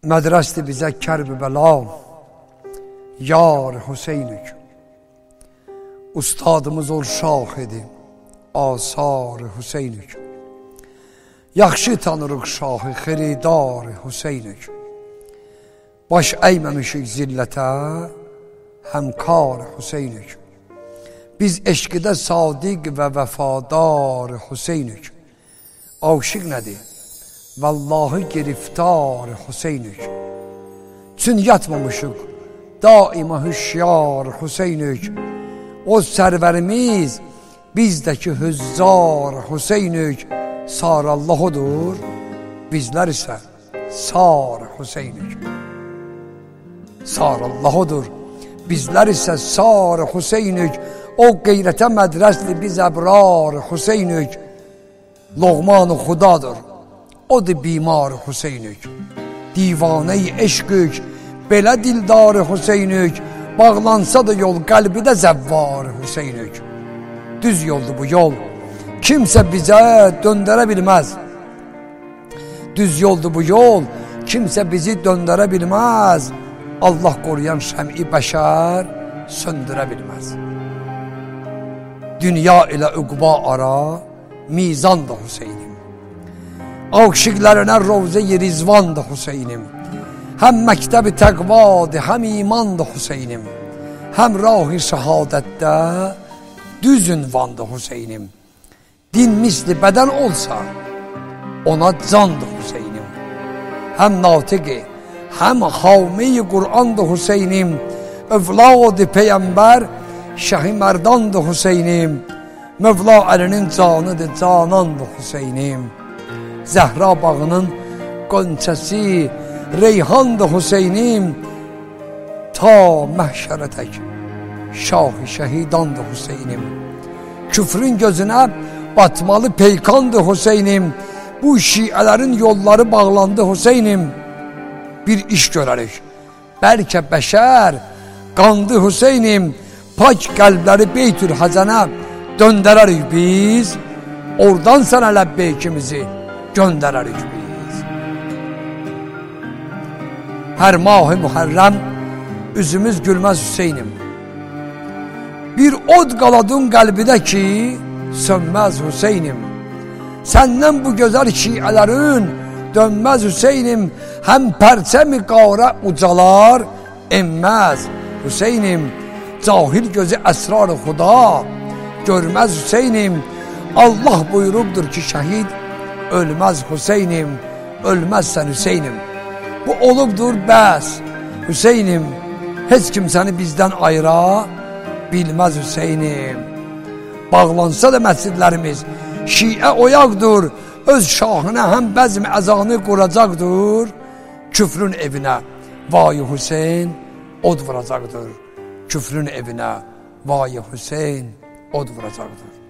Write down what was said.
Mədrəsdir bizə Kərbəla, yar Hüseynük. Ustadımız ol şahidi, asar Hüseynük. Yaxşı tanırıq şahı, xeridar Hüseynük. Baş əyməmişik zillətə, həmkar Hüseynük. Biz eşqidə sadiq və vəfadar Hüseynük. Aşıq nədir? Vallahi giriftar Hüseynük. Çün yatmamışıq, daima hüşyar Hüseynük. O sərvərimiz, bizdəki hüzzar Hüseynük. Sarallahıdır, bizlər isə sar Hüseynük. Sarallahıdır, bizlər isə sar Hüseynük. O qeyrətə mədrəsli biz əbrar Hüseynük. Loğman-ı xudadır, odur bimar Hüseynük. Divanə-i eşqük, belə dildar Hüseynük. Bağlansa da yol, qəlbi də zəvvar Hüseynük. Düz yoldur bu yol, kimsə bizə döndərə bilməz. Düz yoldur bu yol, kimsə bizi döndərə bilməz. Allah qoruyan şəmi bəşər söndürə bilməz. Dünya ilə uqba ara, mizan da Hüseynim. Aşıqlarına rovzə-i rizvan da Hüseynim. Həm məktəb-i təqvadır, həm iman da Hüseynim. Həm rah-ı şəhadətdə düz ünvan da Hüseynim. Din misli bədən olsa, ona can da Hüseynim. Həm natiqi, həm xavmi-i Qur'an da Hüseynim. Övlad-ı Peyyəmbər, şəhi mərdan da Hüseynim. Mövla əlinin canıdır, canan da Hüseynim. Zəhra bağının qönçəsi, reyhan da Hüseynim. Ta məhşərə tək, şah-ı şəhidan da Hüseynim. Küfrün gözünə batmalı peykandı Hüseynim. Bu şiələrin yolları bağlandı Hüseynim. Bir iş görərik, bəlkə bəşər qandı Hüseynim. Pak qəlbləri Beytül Həzənə döndərərik biz. Oradan sənə ləbbeykimizi göndərərik biz. Hər mah-ı Muhərrəm üzümüz gülməz Hüseynim. Bir od qaladın qəlbidə ki, sönməz Hüseynim. Səndən bu gözəl şiələrin dönməz Hüseynim. Həm pərçəmi qara ucalar enməz Hüseynim. Cahil gözü əsrar-ı xuda görməz Hüseynim. Allah buyurubdur ki, şəhid ölməz Hüseynim. Ölməzsən Hüseynim. Bu olubdur bəs Hüseynim. Heç kim səni bizdən ayıra bilməz Hüseynim. Bağlansa da məscidlərimiz, şiə oyaqdır. Öz şahına həm bəzm əzanı quracaqdır. Küfrün evinə vay Hüseyin od vuracaqdır. Küfrün evinə vay Hüseyin od vuracaqdır.